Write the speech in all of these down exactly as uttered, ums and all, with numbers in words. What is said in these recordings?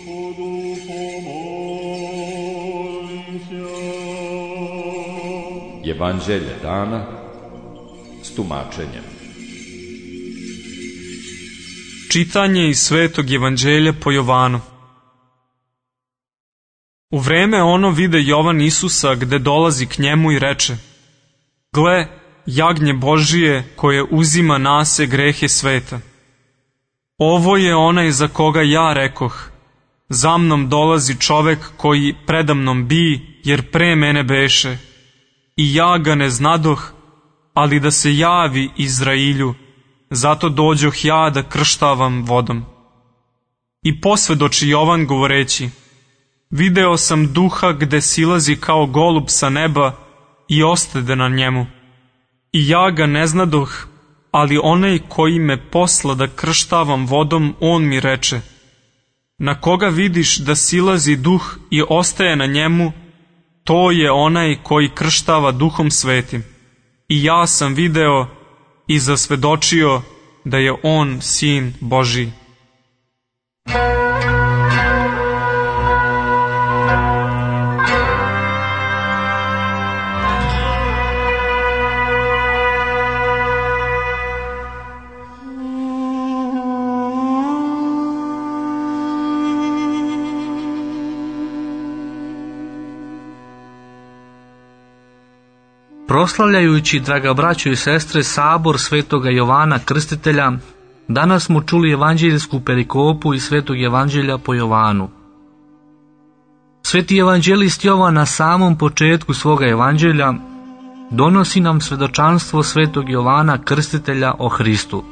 Evanđelje dana s tumačenjem. Čitanje iz Svetog Evanđelja po Jovanu. U vreme ono vide Jovan Isusa gde dolazi k njemu i reče: Gle, jagnje Božije koje uzima na se grehe sveta. Ovo je onaj za koga ja rekoh: za mnom dolazi čovek koji predamnom bi, jer pre mene beše. I ja ga ne znadoh, ali da se javi Izrailju, zato dođoh ja da krštavam vodom. I posvedoči Jovan govoreći: video sam duha gde silazi kao golub sa neba i ostade na njemu. I ja ga ne znadoh, ali onaj koji me posla da krštavam vodom, on mi reče: na koga vidiš da silazi duh i ostaje na njemu, to je onaj koji krštava Duhom Svetim. I ja sam video i zasvedočio da je on Sin Božji. Proslavljajući, draga braćo i sestre, sabor svetoga Jovana Krstitelja, danas smo čuli evanđeljsku perikopu iz Svetog Evanđelja po Jovanu. Sveti evanđelist Jovan na samom početku svoga evanđelja donosi nam svedočanstvo svetog Jovana Krstitelja o Hristu.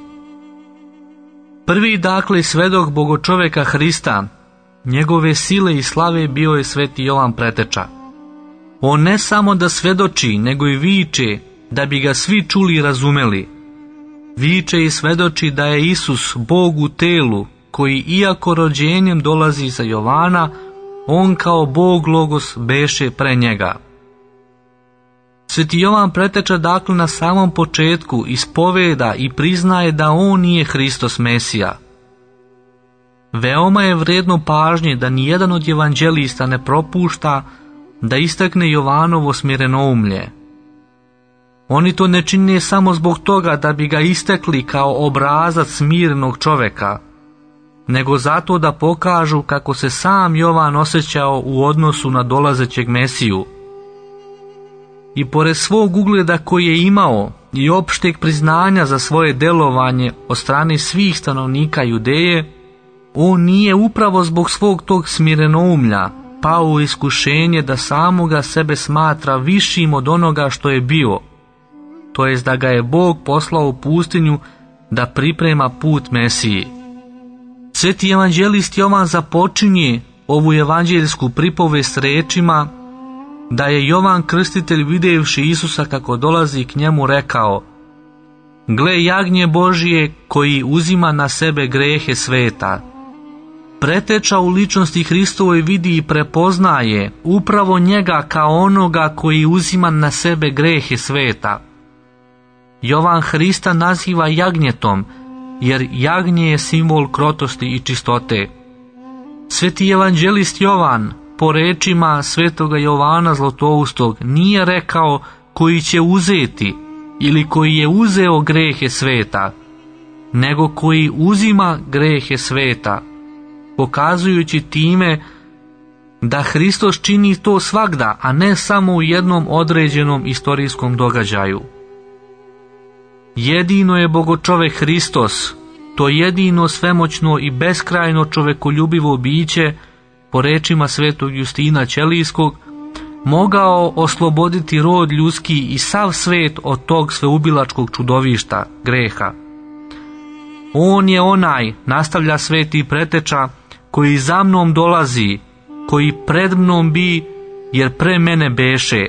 Prvi dakle svedok bogočoveka Hrista, njegove sile i slave bio je sveti Jovan Preteča. On ne samo da svedoči, nego i viče da bi ga svi čuli i razumeli. Viče i svedoči da je Isus Bog u telu, koji iako rođenjem dolazi za Jovana, on kao Bog Logos beše pre njega. Sveti Jovan Preteča dakle na samom početku ispoveda i priznaje da on nije Hristos Mesija. Veoma je vredno pažnje da nijedan od evanđelista ne propušta da istakne Jovanovo smirenoumlje. Oni to ne čine samo zbog toga da bi ga istakli kao obrazac smirenog čoveka, nego zato da pokažu kako se sam Jovan osjećao u odnosu na dolazećeg Mesiju. I pored svog ugleda koji je imao i opšteg priznanja za svoje delovanje od strane svih stanovnika Judeje, on nije upravo zbog svog tog smirenoumlja pao u iskušenje da samoga sebe smatra višim od onoga što je bio, to jest da ga je Bog poslao u pustinju da priprema put Mesiji. Sveti evanđelist Jovan započinje ovu evanđeljsku pripovest rečima da je Jovan Krstitelj videvši Isusa kako dolazi k njemu rekao: gle, jagnje Božije koji uzima na sebe grehe sveta. Preteča u ličnosti Hristovoj vidi i prepoznaje upravo njega kao onoga koji uzima na sebe grehe sveta. Jovan Hrista naziva jagnjetom, jer jagnje je simbol krotosti i čistote. Sveti evanđelist Jovan, po rečima svetoga Jovana Zlatoustog, nije rekao koji će uzeti ili koji je uzeo grehe sveta, nego koji uzima grehe sveta, pokazujući time da Hristos čini to svagda, a ne samo u jednom određenom istorijskom događaju. Jedino je bogočovek Hristos, to jedino svemoćno i beskrajno čovekoljubivo biće, po rečima svetog Justina Ćelijskog, mogao osloboditi rod ljudski i sav svet od tog sveubilačkog čudovišta, greha. On je onaj, nastavlja sveti Preteča, koji za mnom dolazi, koji pred mnom bi, jer pre mene beše.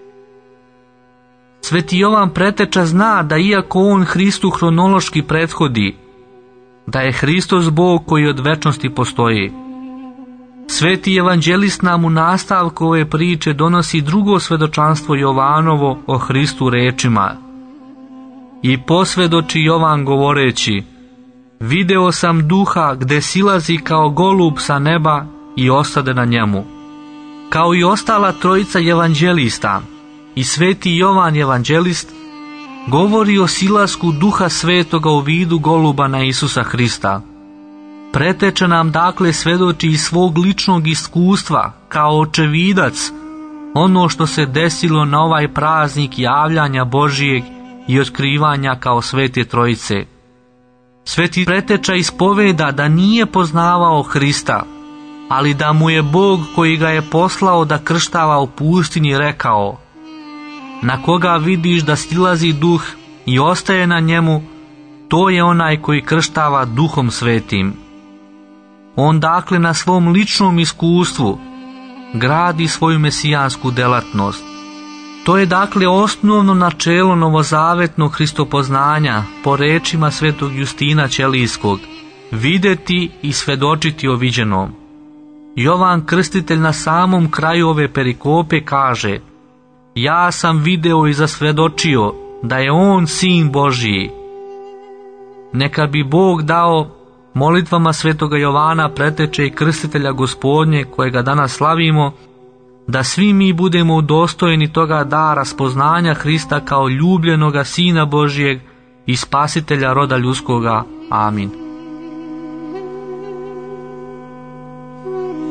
Sveti Jovan Preteča zna da iako on Hristu hronološki prethodi, da je Hristos Bog koji od večnosti postoji. Sveti evanđelist nam u nastavku ove priče donosi drugo svedočanstvo Jovanovo o Hristu rečima: i posvedoči Jovan govoreći: video sam duha gde silazi kao golub sa neba i ostade na njemu. Kao i ostala trojica evanđelista i sveti Jovan evanđelist, govori o silasku Duha Svetoga u vidu goluba na Isusa Hrista. Preteče nam dakle svedoči iz svog ličnog iskustva, kao očevidac, ono što se desilo na ovaj praznik javljanja Božijeg i otkrivanja kao svete trojice. Sveti preteča ispoveda da nije poznavao Hrista, ali da mu je Bog koji ga je poslao da krštava u pustinji rekao: na koga vidiš da stilazi duh i ostaje na njemu, to je onaj koji krštava Duhom Svetim. On dakle na svom ličnom iskustvu gradi svoju mesijansku delatnost. To je dakle osnovno načelo novozavetnog hristopoznanja po rečima svetog Justina Ćelijskog: videti i svedočiti o viđenom. Jovan Krstitelj na samom kraju ove perikope kaže: ja sam video i zasvedočio da je on Sin Božiji. Neka bi Bog dao molitvama svetoga Jovana Preteče i Krstitelja Gospodnje, kojega danas slavimo, da svi mi budemo udostojeni toga dara spoznanja Hrista kao ljubljenoga Sina Božijeg i Spasitelja roda ljudskoga. Amin.